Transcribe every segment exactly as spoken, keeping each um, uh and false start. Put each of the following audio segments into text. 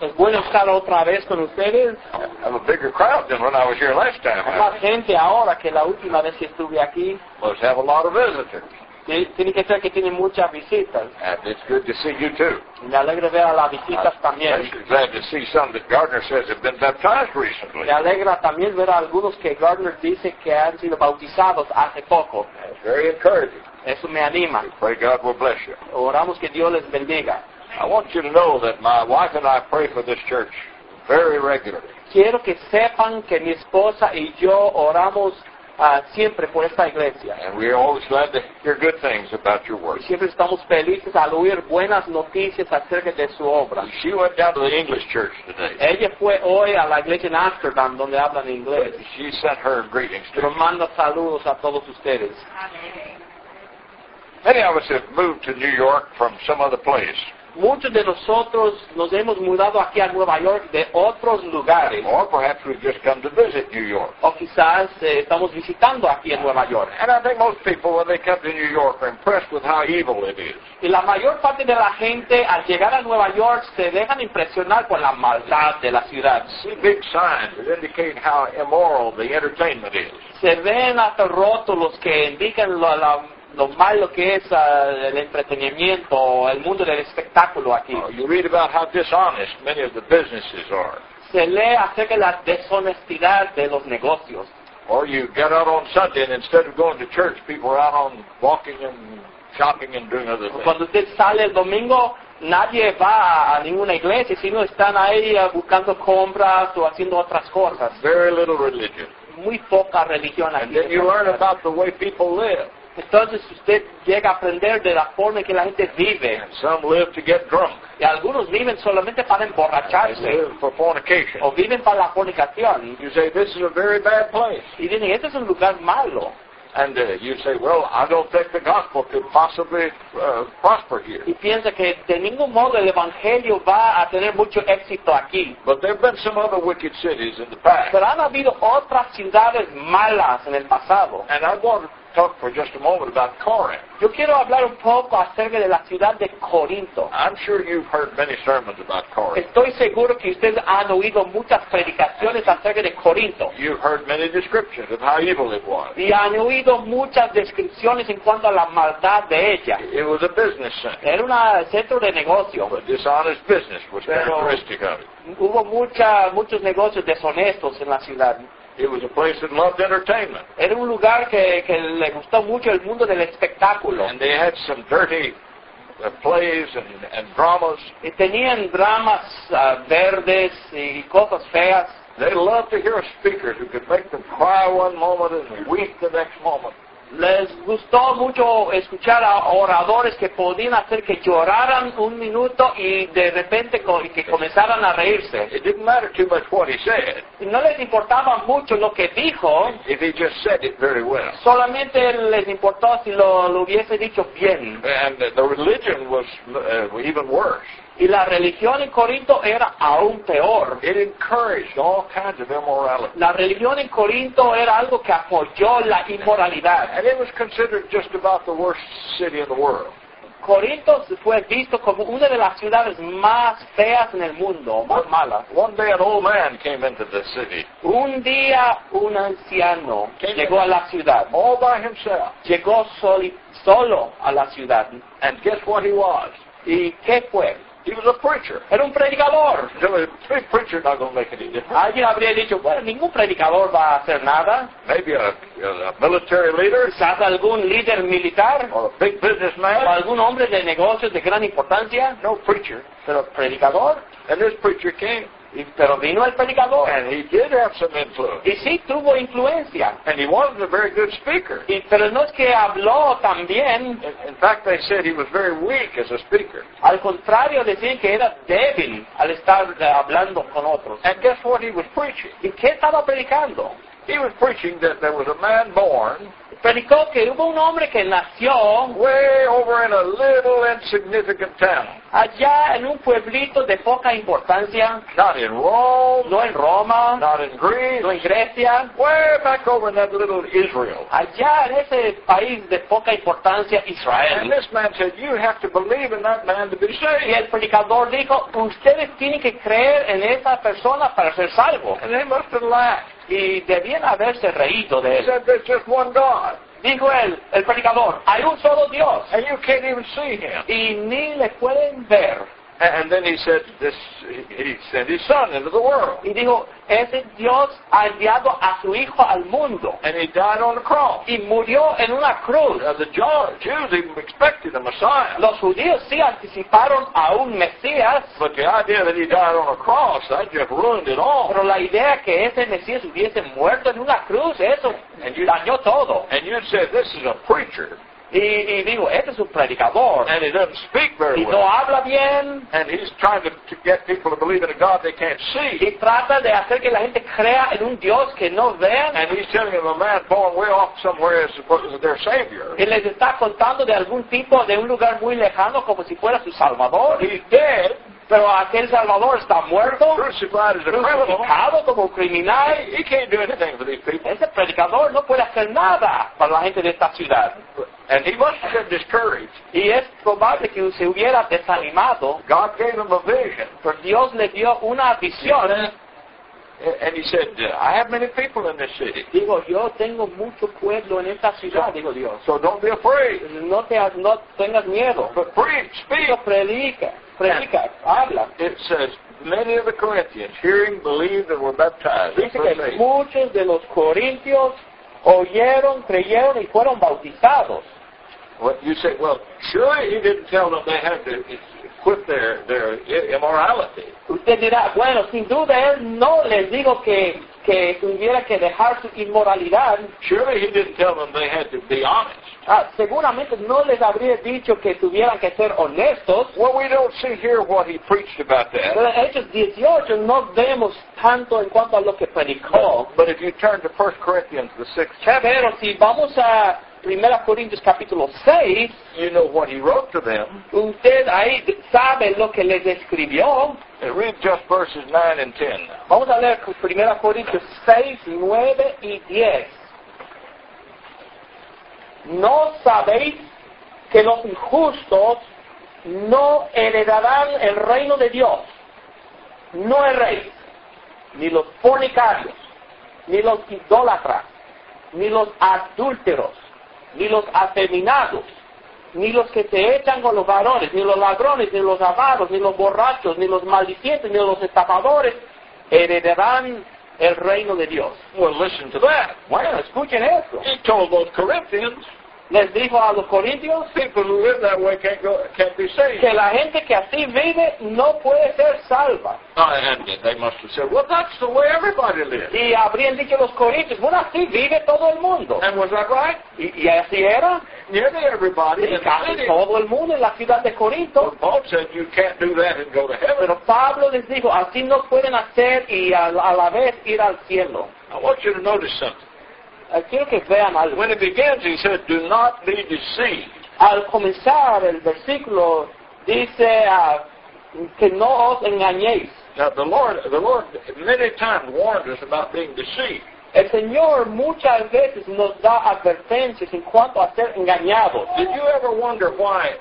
Es bueno estar otra vez con ustedes. I have a bigger crowd than when I was here last time. Hay más gente ahora que la última vez que estuve aquí. Must have a lot of visitors. Tiene que ser que tienen muchas visitas. And it's good to see you too. Me alegra ver a las visitas I'm también. especially glad to see some that Gardner says have been baptized recently. Me alegra también ver a algunos que Gardner dice que han sido bautizados hace poco. It's very encouraging. Eso me anima. We pray God will bless you. Oramos que Dios les bendiga. I want you to know that my wife and I pray for this church very regularly. Quiero que sepan que mi esposa y yo oramos uh, siempre por esta iglesia. And we are always glad to hear good things about your work. Siempre estamos felices al oír buenas noticias acerca de su obra. She went down to the English church today. Ella fue hoy a la iglesia en Amsterdam donde hablan inglés. She sent her greetings to Pero you. manda saludos a todos ustedes. Many of us have moved to New York from some other place. Muchos de nosotros nos hemos mudado aquí a Nueva York de otros lugares. Or perhaps we've just come to visit New York. O quizás eh, estamos visitando aquí en Nueva York. And I think most people, when they come to New York, are impressed with how evil it is. Y la mayor parte de la gente al llegar a Nueva York se dejan impresionar por la maldad de la ciudad. See big signs that indicate how immoral the entertainment is. Se ven hasta rótulos que indican lo, la, lo malo que es uh, el entretenimiento, el mundo del espectáculo aquí. Uh, you read about how dishonest many of the businesses are. Se lee acerca de la deshonestidad de los negocios. Or you get out on Sunday and instead of going to church, people are out on walking and shopping and doing other things. Cuando usted sale el domingo, nadie va a ninguna iglesia, sino están ahí uh, buscando compras o haciendo otras cosas. Very little religion. Muy poca religión And aquí. then you learn about the way people live. Entonces usted llega a aprender de la forma en que la gente vive. And some live to get drunk. Y algunos viven solamente para They emborracharse. live for fornication. O viven para la fornicación. You say, this is a very bad place. Y dicen, este es un lugar malo. And uh, you say, well, I don't think the gospel could possibly uh, prosper here. Y piensa que de ningún modo el evangelio va a tener mucho éxito aquí. But there have been some other wicked cities in the past. Pero han habido otras ciudades malas en el pasado. And I want to talk for just a moment about Corinth. Yo quiero hablar un poco acerca de la ciudad de Corinto. I'm sure you've heard many sermons about Corinth. Estoy seguro que ustedes han oído muchas predicaciones acerca de Corinto. You've heard many descriptions of how evil it was. Y han oído muchas descripciones en cuanto a la maldad de ella. It was a business center. Era un centro de negocio. But dishonest business was Pero characteristic of it. hubo mucha, muchos negocios deshonestos en la ciudad. It was a place that loved entertainment. Era un lugar que, que le gustó mucho el mundo del espectáculo. And they had some dirty uh, plays and, and dramas. Y tenían dramas uh, verdes y cosas feas. They loved to hear a speaker who could make them cry one moment and weep the next moment. Les gustó mucho escuchar a oradores que podían hacer que lloraran un minuto y de repente co- y que comenzaran a reírse. It didn't matter too much what he said Y no les importaba mucho lo que dijo, if he just said it very well. solamente les importó si lo, lo hubiese dicho bien. And the religion was uh, even worse. Y la religión en Corinto era aún peor. It encouraged all kinds of immorality. La religión en Corinto era algo que apoyó la inmoralidad. And it was considered just about the worst city in the world. Corinto fue visto como una de las ciudades más feas en el mundo, más malas. One day an old man came into the city, Un día un anciano llegó a la ciudad. all by himself. Llegó soli- solo a la ciudad. And guess what he was? ¿Y qué fue? He was a preacher. Era un predicador. So a big preacher not going to make any difference. Alguien habría dicho, bueno, ningún predicador va a hacer nada. Maybe a, a military leader Quizás algún líder militar or a big o businessman. algún hombre de negocios de gran importancia. No preacher. Pero predicador. And this preacher came, Y- Pero vino el predicador. and he did have some influence. Y sí tuvo influencia. And he wasn't a very good speaker. Y, pero no es que habló también. In, in fact, they said he was very weak as a speaker. Al contrario, decían que era débil al estar eh, hablando con otros. And guess what he was preaching? ¿Y qué estaba predicando? He was preaching that there was a man born predicó que hubo un hombre que nació way over in a little insignificant town. allá en un pueblito de poca importancia, Not in Rome, no en Roma, not in Greece, no en Grecia, way back over in that little Israel. allá en ese país de poca importancia, And Israel. this man said, you have to believe in that man to be Y saved. el predicador dijo, ustedes tienen que creer en esa persona para ser salvos. And they must have laughed. Y debían haberse reído de He él. said, there's just one God. Dijo él, el predicador, hay un solo Dios And you can't even see him. y ni le pueden ver. And then he said, this, he sent his son into the world. Y dijo, ese Dios ha enviado a su Hijo al mundo And he died on the cross. y murió en una cruz. Now, the Jew- Jews even expected a Messiah. Los judíos sí anticiparon a un Mesías, But the idea that he died on a cross, that just ruined it all. pero la idea que ese Mesías hubiese muerto en una cruz, eso dañó todo. And you said, this is a preacher. Y, y digo, este es un predicador And he doesn't speak very y no well. habla bien And he's trying to, to get people to believe in a God they can't see. y trata de hacer que la gente crea en un Dios que no vean. And he's telling them a man born way off somewhere is is their Savior. Y les está contando de algún tipo de un lugar muy lejano como si fuera su Salvador. He's dead, Pero aquel Salvador está muerto, crucified as a criminal. crucificado como criminal. He, he can't do anything for these people. Ese predicador no puede hacer nada para la gente de esta ciudad. And he must have been discouraged. Y es probable que se hubiera desanimado, God gave him a vision. pero Dios le dio una visión. And he said, I have many people in this city. Digo, yo tengo mucho pueblo en esta ciudad, digo Dios. So don't be afraid. No, te, no tengas miedo. But preach, speak. Pero predica, predica, habla. It says, many of the Corinthians, hearing, believed, and were baptized. Dice Verse que eight. muchos de los corintios oyeron, creyeron y fueron bautizados. Well, you say, well, surely he didn't tell them they had to quit their, their immorality. Usted dirá, bueno, sin duda él no les dijo que, que tuviera que dejar su inmoralidad. Surely he didn't tell them they had to be honest. Ah, seguramente no les habría dicho que tuvieran que ser honestos. Well, we don't see here what he preached about that. Pero en Hechos dieciocho no vemos tanto en cuanto a lo que predicó. But if you turn to First Corinthians, the sixth chapter, Pero si vamos a Primera Corintios capítulo seis, you know what he wrote to them. usted ahí sabe lo que les escribió. And read just verses nine and ten. Vamos a leer Primera Corintios seis, nueve y diez. ¿No sabéis que los injustos no heredarán el reino de Dios? No erréis, ni los fornicarios, ni los idólatras, ni los adúlteros, ni los afeminados, ni los que se echan con los varones, ni los ladrones, ni los avaros, ni los borrachos, ni los maldicientes, ni los estafadores heredarán el reino de Dios. Well, listen to that. Bueno, escuchen esto. He told those Corinthians, Les dijo a los corintios people who live that way can't go, can't be saved. que la gente que así vive no puede ser salva. Uh, and they must have said, well, that's the way everybody lives. Y habrían dicho los corintios, bueno, así vive todo el mundo. And was that right? Y, y así era. Nearly everybody in Y the casi city. todo el mundo en la ciudad de Corinto. But Paul said you can't do that and go to heaven. Pero Pablo les dijo, así no pueden hacer y a, a la vez ir al cielo. I want you to notice something. Eh, Quiero que vean algo. When it begins, he said, do not be deceived. Al comenzar el versículo dice ah, que no os engañéis. Now, the Lord, the Lord many times warned us about being deceived. El Señor muchas veces nos da advertencias en cuanto a ser engañados. Did you ever wonder why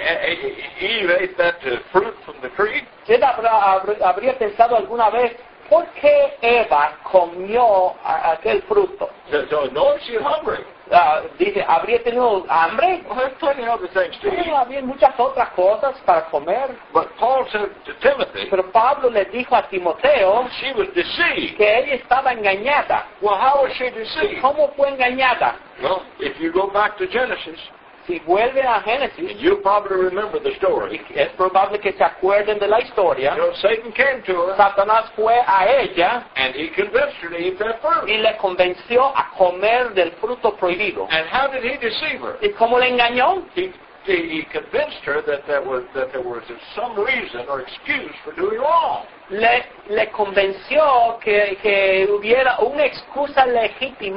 Eve ate that uh, fruit from the tree? ¿Usted habrá, habr- habría pensado alguna vez por qué Eva comió a- aquel fruto? So, so no, she's hungry. Ah, dice, ¿habría tenido hambre? Well, there's plenty of other things to eat. Bueno, había muchas otras cosas para comer. But Paul said to Timothy, Pero Pablo le dijo a Timoteo she was deceived. que ella estaba engañada. Well, how was she deceived? ¿Cómo fue engañada? Well, if you go back to Genesis, Si vuelve a Génesis, and you probably remember the story. y es probable que se acuerden de la You historia, know, Satan came to her, Satanás fue a ella and he convinced her to eat that fruit. y le convenció a comer del fruto prohibido. And how did he deceive her? ¿Y cómo le engañó? He, he convinced her that there was that there was some reason or excuse for doing wrong. Le, le convenció que, que hubiera una excusa legítima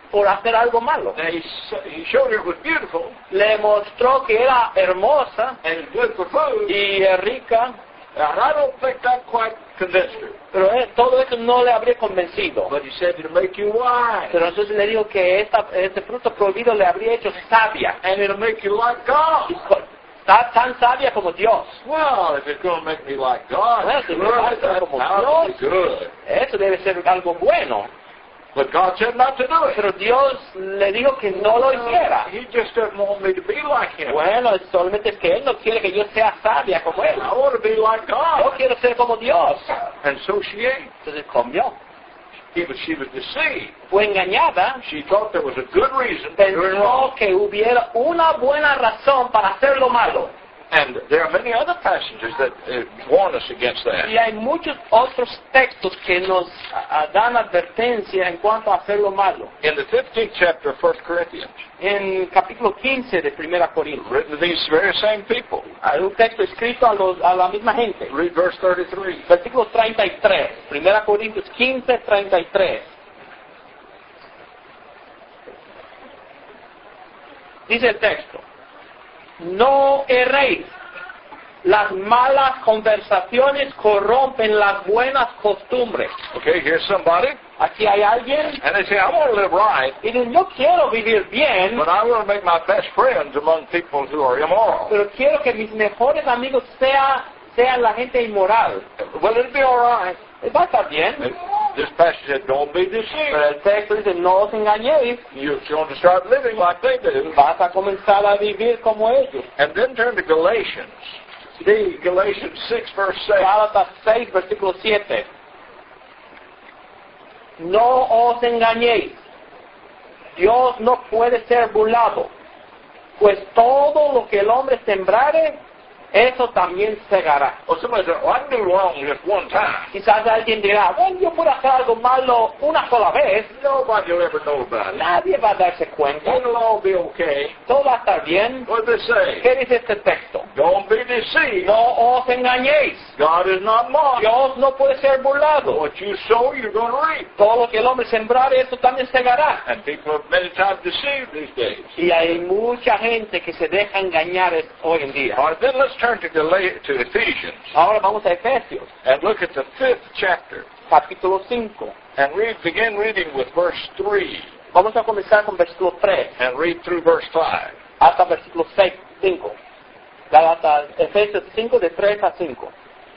por hacer algo malo. And he, s- he showed her it was beautiful Le mostró que era hermosa and it's good for food. y eh, rica, And I don't think that quite convinced her. pero eh, todo eso no le habría convencido. But he said it'll make you wise. Pero entonces le dijo que esta, este fruto prohibido le habría hecho sabia. And it'll make you like God. Y co- Está tan sabia como Dios. Well, if it's going to make me like God, Well, si me va a good, hacer that's como how Dios. good. Eso debe ser algo bueno. But God said not to do it. Pero Dios le dijo que no lo hiciera. He just doesn't want me to be like Him. Bueno, solamente es que Él no quiere que yo sea sabia como Él. I want to be like Yo God. quiero ser como Dios. And so she ate. Entonces comió. He was, she was deceived. Fue engañada. She thought there was a good reason for doing wrong. Pensó que hubiera una buena razón para hacer lo malo. And there are many other passages that uh, warn us against that. Y hay muchos otros textos que nos ah, dan advertencia en cuanto a hacer lo malo. In the fifteenth chapter of First Corinthians, En capítulo quince de Primera Corintios, written to these very same people, hay un texto escrito a, los, a la misma gente. read verse thirty-three. Versículo treinta y tres. Primera Corintios quince, treinta y tres. Dice el texto: no erréis. Las malas conversaciones corrompen las buenas costumbres. Okay, here's somebody, Aquí hay alguien and they say, I want to live right, y dice: yo quiero vivir bien, but I want to make my best friends among people who are immoral. pero quiero que mis mejores amigos sea, sean la gente inmoral. Will it be all right? Va a estar bien. This passage said, don't be Pero deceived. el texto dice: no os engañéis. You're going to start living like they do. Vas a comenzar a vivir como ellos. And then turn to Galatians. See, Galatians six, verse seven. Gálatas seis, versículo siete. No os engañéis. Dios no puede ser burlado, pues todo lo que el hombre sembrare, eso también segará. Well, somebody said, well, I can do wrong just one time. Quizás alguien dirá: bueno, yo puedo hacer algo malo una sola vez. Nobody will ever know about it. Nadie va a darse cuenta. It'll all be okay. Todo va a estar bien. What does it say? ¿Qué dice este texto? Don't be deceived. No os engañéis. God is not mocked. Dios no puede ser burlado. What you sow, you're going to reap. Todo lo que el hombre sembrare, eso también segará. And people are many times deceived these days. Y hay mucha gente que se deja engañar es- hoy en día. All right, then let's turn to, Gal- to Ephesians Ahora vamos a Efesios, and look at the fifth chapter capítulo cinco. and read, begin reading with verse three Vamos a comenzar con versículo tres and read through verse five. hasta versículo seis, cinco. Gálatas, Efesios cinco, de tres a cinco.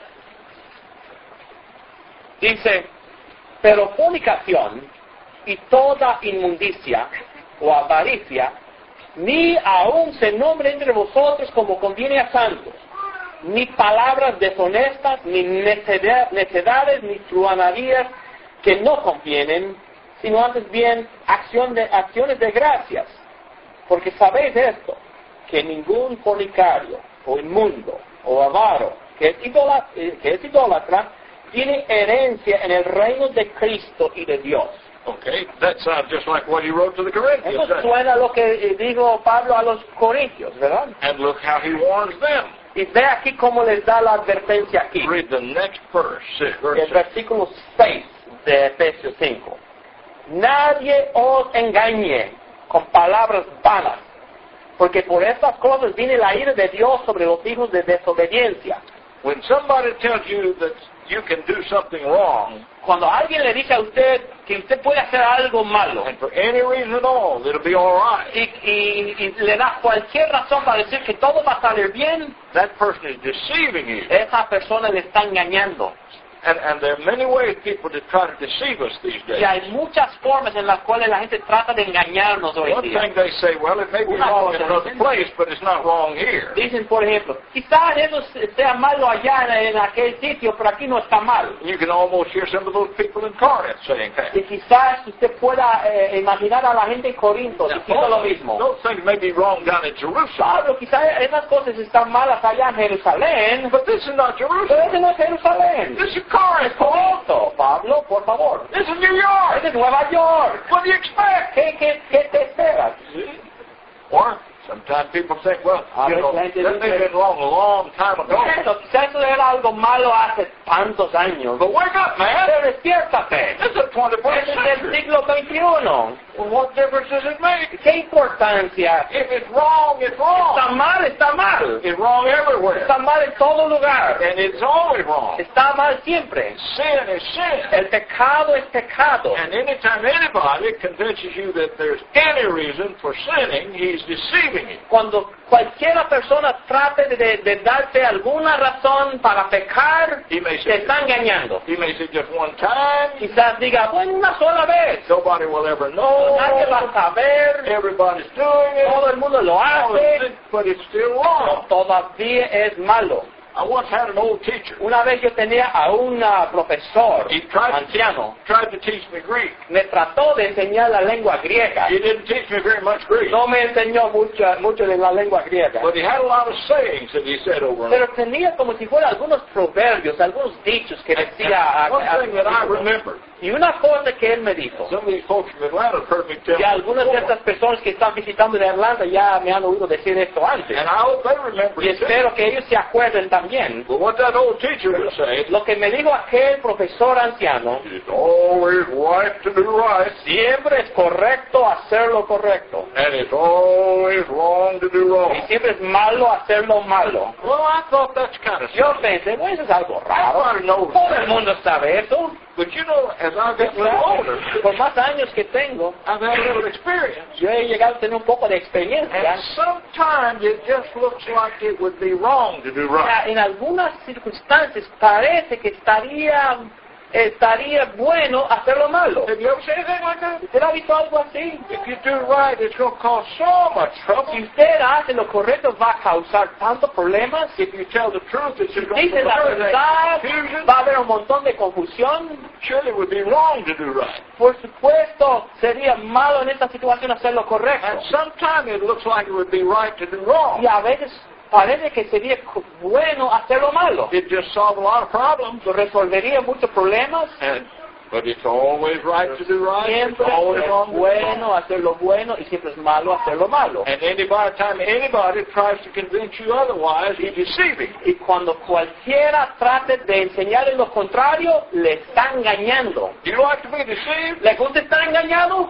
Dice: pero fornicación y toda inmundicia o avaricia, ni aun se nombre entre vosotros como conviene a santos, ni palabras deshonestas, ni necedad- necedades, ni truhanerías que no convienen, sino antes bien acción de, acciones de gracias. Porque sabéis esto, que ningún fornicario, o inmundo, o avaro, que es, idólatra, que es idólatra, tiene herencia en el reino de Cristo y de Dios. Okay, that sounds just like what he wrote to the Corinthians. Eso doesn't it? suena a lo que eh, dijo Pablo a los Corintios, ¿verdad? And look how he warns them. Y ve aquí cómo les da la advertencia aquí. Read the next verse, six, verse El six. versículo seis de Efesios cinco. Nadie os engañe con palabras vanas, porque por estas cosas viene la ira de Dios sobre los hijos de desobediencia. When somebody tells you that you can do something wrong, Cuando alguien le dice a usted que usted puede hacer algo malo and for any reason at all, it'll be all right, y, y- y le da cualquier razón para decir que todo va a salir bien, that person is deceiving you. esa persona le está engañando. And, and there are many ways people to try to deceive us these days. Y hay muchas formas en las cuales la gente trata de engañarnos hoy en One día. thing they say, well, it may be Una wrong in cosa another dicen. place, but it's not wrong here. Dicen, por ejemplo, quizás eso sea malo allá en, en aquel sitio, pero aquí no está mal. You can almost hear some of those people in Corinth saying that. Y quizás usted pueda eh, imaginar a la gente en Corinto diciendo lo mismo. Those things may be wrong down in Jerusalem, Pablo, quizás esas cosas están malas allá en Jerusalén, but this is not pero Jerusalem. ese no es Jerusalén. This is Corinth. Correcto, Pablo, por favor. This is New York. Ese es Nueva York. What do you expect? ¿Qué, qué, qué te esperas? Or Sometimes people think, well, A you veces know, la gente that may have dice- been wrong a long time ago. Bueno, quizás eso era algo malo hace tantos años. But wake up, man. Pero despiértate. It's the twenty-first Es el century. siglo veintiuno. Well, what difference does it make? ¿Qué importancia? If it's wrong, it's wrong. Está mal, está mal. It's wrong everywhere. Está mal en todo lugar. And it's always wrong. Está mal siempre. Sin is sin. El pecado es pecado. And anytime anybody convinces you that there's any reason for sinning, he's deceiving you. Cuando cualquiera persona trate de, de darte alguna razón para pecar, He may te say, está engañando. he may say just one time. Quizás diga, bueno, una sola vez. Nobody will ever know. Nadie va a saber. Everybody's doing it. Todo el mundo lo All hace. is- But it's still Pero wrong. todavía es malo. I once had an old teacher. Una vez yo tenía a un ah, profesor He tried to, anciano. tried to teach me Greek. Me trató de enseñar la lengua griega. He didn't teach me very much Greek. No me enseñó mucho, mucho de la lengua griega. But he had a lot of sayings that he said over and Pero over. tenía como si fuera algunos proverbios, algunos dichos que decía. a- One a- thing that I remember, y una cosa que él me dijo. some of these folks from Atlanta have heard me tell Y algunas de before. estas personas que están visitando de Atlanta ya me han oído decir esto antes. And I hope they remember Y it too. espero que ellos se acuerden también. But what that old teacher would say, Lo que me dijo aquel profesor anciano, it's always right to do right, siempre es correcto hacer lo correcto. and it's always wrong to do Y wrong. siempre es malo hacer lo malo. Well, I thought that's kind of Yo pensé, bueno, eso es algo raro. Everybody knows Todo el that. mundo sabe eso. But you know, as I get a little older, Por más años que tengo, I've had a little experience. yo he llegado a tener un poco de experiencia. And sometimes it just looks like it would be wrong to do right. En algunas circunstancias parece que estaría estaría bueno hacer lo malo. Have you ever seen anything like that? ¿Usted ha visto algo así? If you do right, it's going to cause so much trouble. Si usted hace lo correcto, va a causar tantos problemas. If you tell the truth, it's going to Dice la cause verdad, confusion. va a haber un montón de confusión. Surely it would be wrong to do right. Por supuesto, sería malo en esta situación hacer lo correcto. And sometimes it looks like it would be right to do wrong. Y a veces parece que sería co- bueno hacer lo malo. It just solves a lot of problems. Lo resolvería muchos problemas. And but it's always right to do right. It's Siempre always es wrong to do bueno wrong. hacer lo bueno y siempre es malo hacer lo malo. And any by the time anybody tries to convince you otherwise, he's deceiving. Y cuando cualquiera trate de enseñarle lo contrario, le está engañando. Do you like to be deceived? ¿Le gusta estar engañado?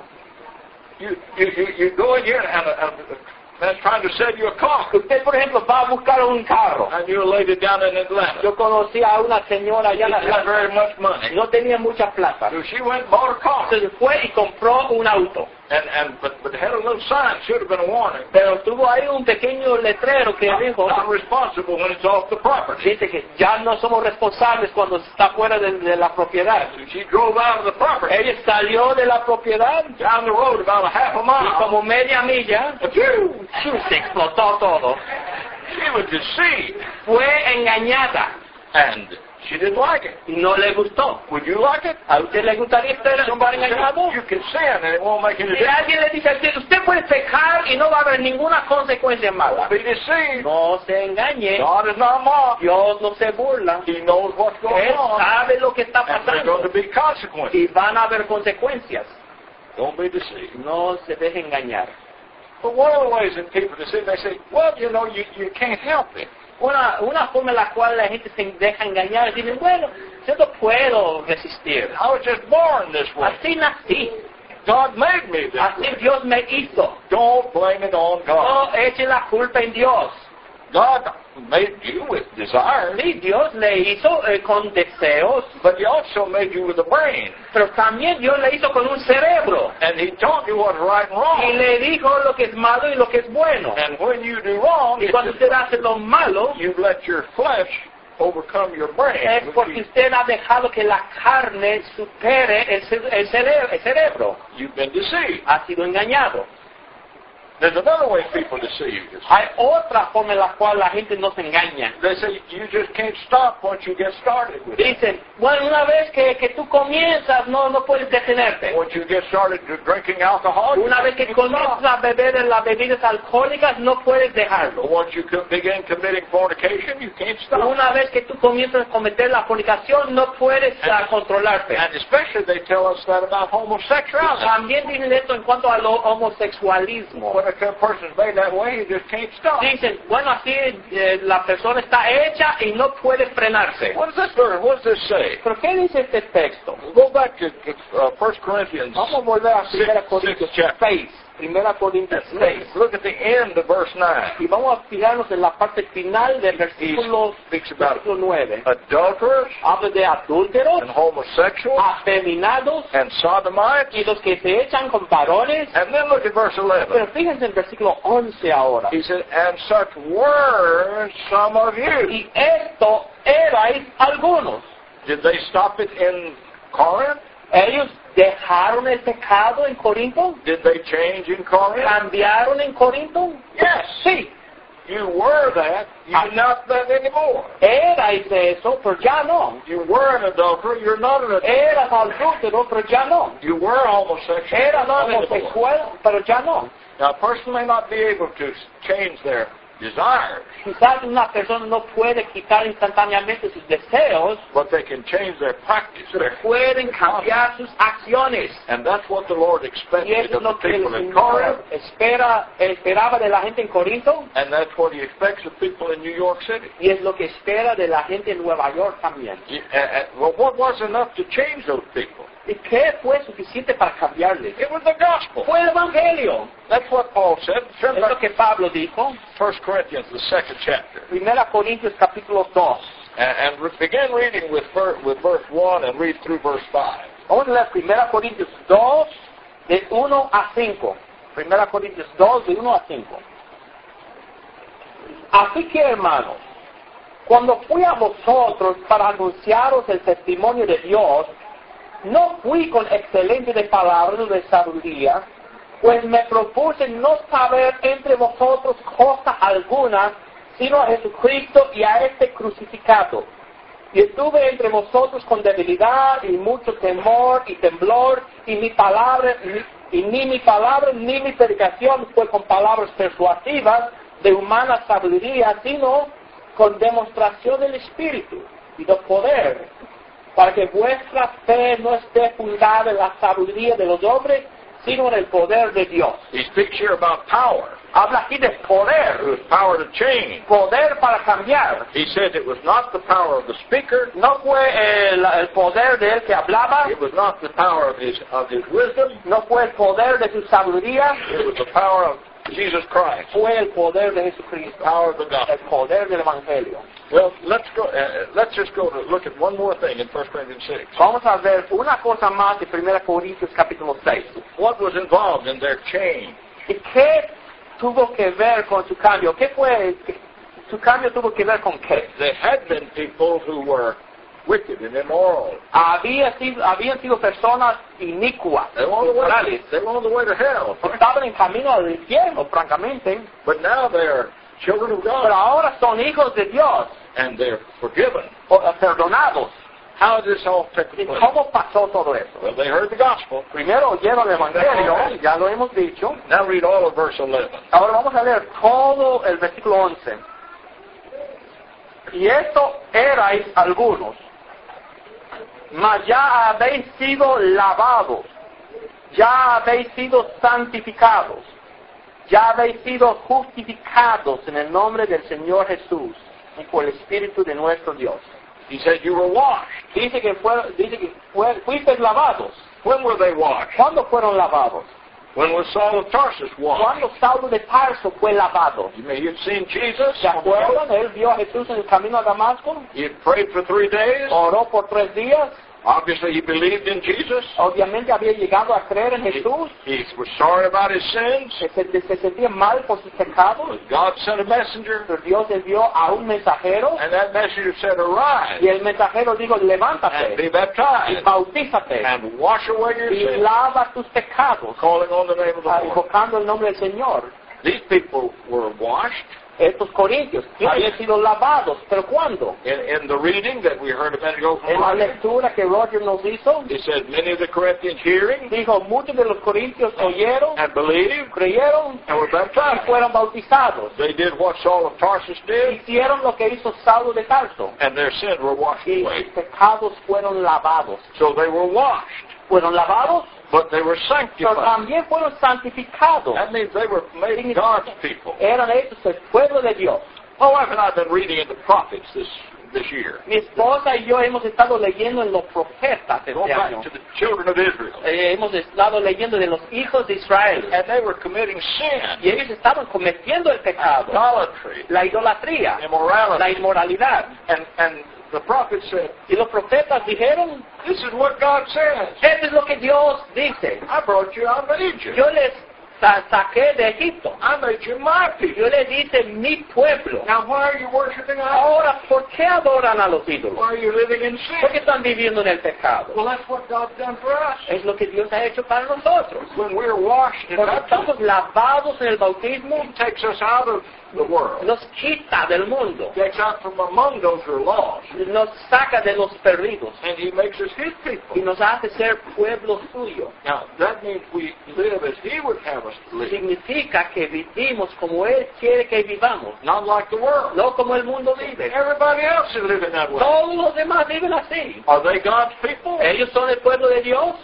You you you, you go in here and a, a man's trying to sell you a car, Usted, por ejemplo, va a buscar un carro. and you're a lady down in Atlanta. Yo conocí a una señora allá She en didn't have Atlanta. very much money, No tenía mucha plata. so she went and bought a car. Entonces fue y compró un auto. And and but but it had a little sign, should have been a warning. Pero tuvo ahí un pequeño letrero que dijo, Not responsible when it's off the property. dice que ya no somos responsables cuando está fuera de, de la propiedad. So she drove out of the property, Ella salió de la propiedad down the road about a half a y mile. como media milla, Phew! se explotó todo. She was deceived, Fue engañada and she didn't like it. y no le gustó. Would you like it? ¿A usted le gustaría estar Somebody engañado? said, you can sin and it won't make any Si difference. alguien le dice a usted, usted puede pecar y no va a haber ninguna consecuencia mala. Be deceived. No se engañe. God is not mocked. Dios no se burla. He knows what's going Él on, sabe lo que está and there's going pasando to be consequences. y van a haber consecuencias. Don't be deceived. No se deje engañar. But one of the ways that people deceive, they say, well, you know, you, you can't help it. Una, una forma en la cual la gente se deja engañar es decir, bueno, yo no puedo resistir. I was just born this way. Así nací. God made me this Así way. Dios me hizo. Don't blame it on God. No eche la culpa en Dios. God made you with desires, Sí, Dios le hizo eh, con deseos, but He also made you with a brain. pero también Dios le hizo con un cerebro. And He taught you what's right and Y wrong. le dijo lo que es malo y lo que es bueno. And when you do wrong, Y it's cuando just usted hace lo malo, you've let your flesh overcome your brain. es porque usted ha dejado que la carne supere el, ce- el cere- el cerebro. You've been deceived. Ha sido engañado. There's another way people deceive you. Hay otra forma en la cual la gente no se engaña. They say you just can't stop once you get started with it. Dicen, bueno, una vez que, que tú comienzas, no, no puedes detenerte. Once you get started to drinking alcohol, you Una vez que can't comienzas stop. a beber en las bebidas alcohólicas, no puedes dejarlo. Once you co- begin committing fornication, you can't stop. Una vez que tú comienzas a cometer la fornicación, no puedes ah, controlarte. And especially they tell us that about homosexuality. También dicen esto en cuanto al homosexualismo. What Well, if that person's made that way, he just can't stop. Dicen, bueno, así eh, la persona está hecha y no puede frenarse. What does this verse, what does this say? ¿Pero qué dice este texto? Go back to uh, First Corinthians Vamos a volver a six, primera Corintios six chapter. seis. primera Corintios Look, seis. look at the end of verse nine. Y vamos a fijarnos en la parte final del He versículo, speaks about versículo nueve. adulterers Habla de adúlteros, and homosexuals afeminados and sodomites. y los que se echan con varones. And then look at verse eleven. Pero fíjense en el versículo once ahora. He said, and such were some of you. Y esto erais algunos. Did they stop it in Corinth? Ellos dejaron el pecado en Corinto. Did they change in Corinth? ¿Cambiaron en Corinto? Yes. Sí. You were that. You're not that anymore. Erais eso, pero ya no. You were an adulterer. You're not an adulterer. Eras adúltero, pero ya no. You were homosexual. You're Eras not anymore. homosexual, pero ya no. Now, a person may not be able to change their desires, Quizás una persona no puede quitar instantáneamente sus deseos, but they can change their practice. pero Their, pueden cambiar sus acciones. and that's what the Lord Y expected eso es of the lo que el people in Señor Corinth, espera, esperaba de la gente en Corinto, and that's what He expects of people in New York City. y es lo que espera de la gente en Nueva York también. You- uh, uh, well, what was enough to change those people? ¿Y qué fue suficiente para cambiarles? It was the gospel. Fue el Evangelio. That's what Paul said. Turn Es lo back que Pablo dijo. First Corinthians, the second chapter, Primera Corintios capítulo dos. and, and re- begin reading with, ver- with verse one and read through verse five. Vamos a leer Primera Corintios dos, de uno a cinco. Primera Corintios dos, de uno a cinco. Así que, hermanos, cuando fui a vosotros para anunciaros el testimonio de Dios, no fui con excelente de palabras o de sabiduría, pues me propuse no saber entre vosotros cosa alguna, sino a Jesucristo y a este crucificado. Y estuve entre vosotros con debilidad y mucho temor y temblor, y mi palabra, ni, y ni mi palabra ni mi predicación fue con palabras persuasivas de humana sabiduría, sino con demostración del Espíritu y del poder, para que vuestra fe no esté fundada en la sabiduría de los hombres, sino en el poder de Dios. He speaks here about power. Habla aquí de It poder, was power to change. poder para cambiar. He said it was not the power of the speaker. No fue el, el poder de él que hablaba, It was not the power of his of his wisdom. no fue el poder de su sabiduría, It was the power of Jesus Christ. fue el poder de Jesucristo, Power of the gospel. el poder del Evangelio. Well, let's go. Uh, let's just go to look at one more thing in First Corinthians six. Vamos a ver una cosa más de Primera Corintios capítulo seis. What was involved in their change? ¿Y qué tuvo que ver con su cambio? ¿Qué fue? ¿Su cambio tuvo que ver con qué? They had been people who were wicked and immoral. Había sido, habían sido personas inicuas, They were on the way. inmorales. They were on the way to hell. Estaban en camino al infierno, francamente. But now they're children of Pero God, ahora son hijos de Dios, and they're forgiven. o- perdonados. How did this all take ¿Y place? cómo pasó todo eso? Well, they heard the gospel. Primero oyeron el Evangelio, ya lo hemos dicho. Now read all of verse eleven. Ahora vamos a leer todo el versículo once. Y esto erais algunos, mas ya habéis sido lavados, ya habéis sido santificados, ya habéis sido justificados en el nombre del Señor Jesús y por el Espíritu de nuestro Dios. He said you were washed. Dice que, fue, dice que fue, fuisteis lavados. When were they washed? ¿Cuándo fueron lavados? When was Saul of Tarsus washed? Cuando Saulo de Tarso fue lavado. You may have seen Jesus. ¿Se acuerdan? Él vio a Jesús en el camino a Damasco, He had prayed for three days. oró por tres días, Obviously, he believed in Jesus. obviamente había llegado a creer en He, Jesús, he was sorry about his sins. se, se sentía mal por sus pecados, But God sent a messenger, pero Dios envió a un mensajero and that messenger said, "Arise y el mensajero dijo, and be levántate y baptized bautízate and wash away your y sins, lava tus pecados, calling on the name of the ah, Lord." invocando el nombre del Señor. These people were washed. Estos corintios habían sido lavados, pero ¿cuándo? In, in the reading that we heard a minute ago from En la Roger, lectura que Roger nos hizo, he said, many of the Corinthians hearing dijo, muchos de los corintios oyeron, and believed creyeron and were y baptized. fueron bautizados. They did what Saul of Tarsus did, Hicieron lo que hizo Saulo de Tarso and their sins were washed y away. sus pecados fueron lavados. So they were washed. ¿Fueron lavados? but they were pero sanctified. también fueron santificados. That means they were made God's people. Eran ellos el pueblo de Dios. My wife and I have been reading in the prophets this this year. Mi esposa y yo hemos estado leyendo en los profetas Going este back año. to the children of Israel. Eh, hemos estado leyendo de los hijos de Israel. And they were committing sin, Y ellos estaban cometiendo el pecado, idolatry, la idolatría, la immorality. inmoralidad. And, and the prophet said, Y los profetas dijeron, this is what God says. esto es lo que Dios dice. I brought you out of Egypt. Yo les sa- saqué de Egipto. I made you my people. Yo les hice mi pueblo. Now why are you worshiping idols? Ahora, ¿por qué adoran a los ídolos? Why are you living in ¿Por qué sin? están viviendo en el pecado? Well, that's what God's done for us. Es lo que Dios ha hecho para nosotros. When we're washed in Cuando baptism, estamos lavados en el bautismo, He takes us out of the world. nos quita del mundo, Takes out from among those who are lost. nos saca de los perdidos And He makes us His y people. nos hace ser pueblo suyo. Now, that means we live as He would have us to live. Significa que vivimos como Él quiere que vivamos, Not like the world. no como el mundo vive. Everybody else is living that way. Todos los demás viven así. Are they God's people? ¿Ellos son el pueblo de Dios?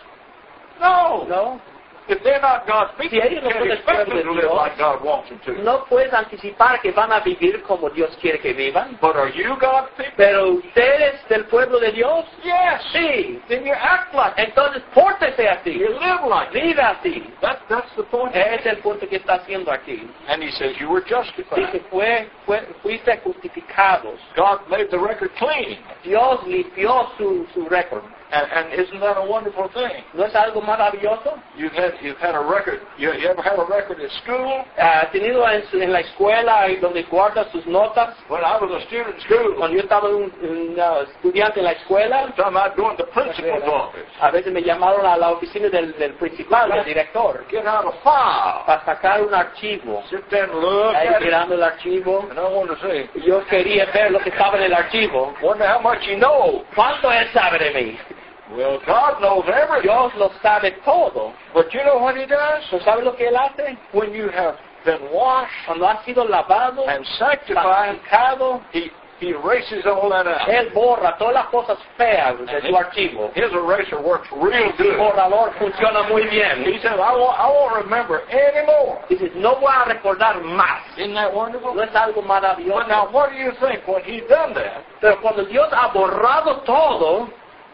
No. No. If they're not God's people, Si you ellos no can't son el expect pueblo de them to live Dios, like God wants them to. no puedes anticipar que van a vivir como Dios quiere que vivan. But are you God's people? Pero ustedes del pueblo de Dios, Yes. sí. Then you act like it. Entonces pórtese así, You live like it. vive así. That, that's the point. Ese es el punto que está haciendo aquí. And He says you were justified. Dice, fue, fue, fuiste justificados. God made the record clean. Dios limpió su, su récord. And, and isn't that a wonderful thing? ¿No es algo maravilloso? You've had you've had a record. You, you ever had a record at school? Ha tenido en, su- en la escuela ahí donde guarda sus notas. When I was a student in school, Cuando yo estaba un, un, uh, estudiante en la escuela, time I'd go in the principal's office, a veces me llamaron a la oficina del, del principal, del director, get out a file, para sacar un archivo. sit there and look Ahí at it, mirando el archivo. and I wanted to say, Yo quería ver lo que estaba en el archivo. wonder how much you know. ¿Cuánto él sabe de mí? Well, God knows everything. Dios lo sabe todo. But you know what He does? ¿No sabe lo que él hace? When you have been washed Cuando ha sido lavado, and sanctified, santificado, He He erases all that out. él borra todas las cosas feas de su archivo. His eraser works real El good. borrador funciona muy bien. He says, I won't, I won't remember anymore. Dice, no voy a recordar más. Isn't that wonderful? No es algo But maravilloso. now, what do you think when He's done that? Pero cuando Dios ha borrado todo,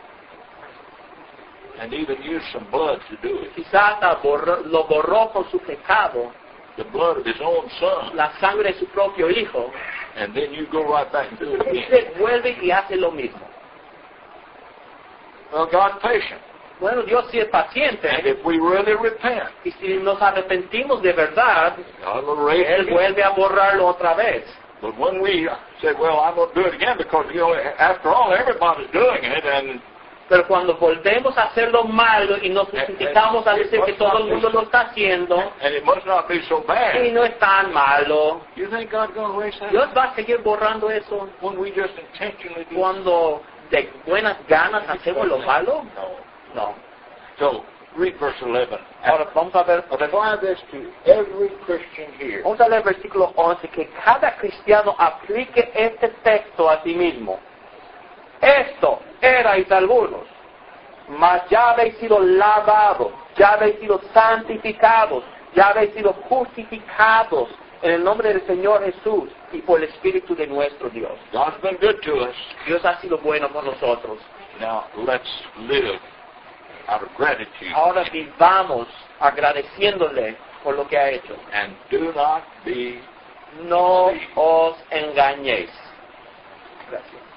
And even used some blood to do it. quizás la borró- lo borró con su pecado, The blood of His own Son. la sangre de su propio hijo, And then you go right back and do it y again. se vuelve y hace lo mismo. Well, God's patient. Bueno, Dios sí es paciente. And if we really repent, Y si nos arrepentimos de verdad, God will raise Él it again. vuelve a borrarlo otra vez. But when we say, well, I'm going to do it again because, you know, after all, everybody's doing it, and Pero cuando volvemos a hacer lo malo y nos justificamos a decir que todo el mundo lo está haciendo, and it must not be so y bad, no es tan malo, you think God's going to erase that? Dios va a seguir borrando eso When we just intentionally do cuando de buenas ganas hacemos lo malo. No. No. So, read verse eleven. Ahora vamos a ver, Apply this to every Christian here. vamos a leer el versículo once, que cada cristiano aplique este texto a sí mismo. Esto erais algunos, mas ya habéis sido lavados, ya habéis sido santificados, ya habéis sido justificados en el nombre del Señor Jesús y por el Espíritu de nuestro Dios. God's been good to us. Dios ha sido bueno con nosotros. Now, let's live out of gratitude. Ahora vivamos agradeciéndole por lo que ha hecho. And do not be No os engañéis. Gracias.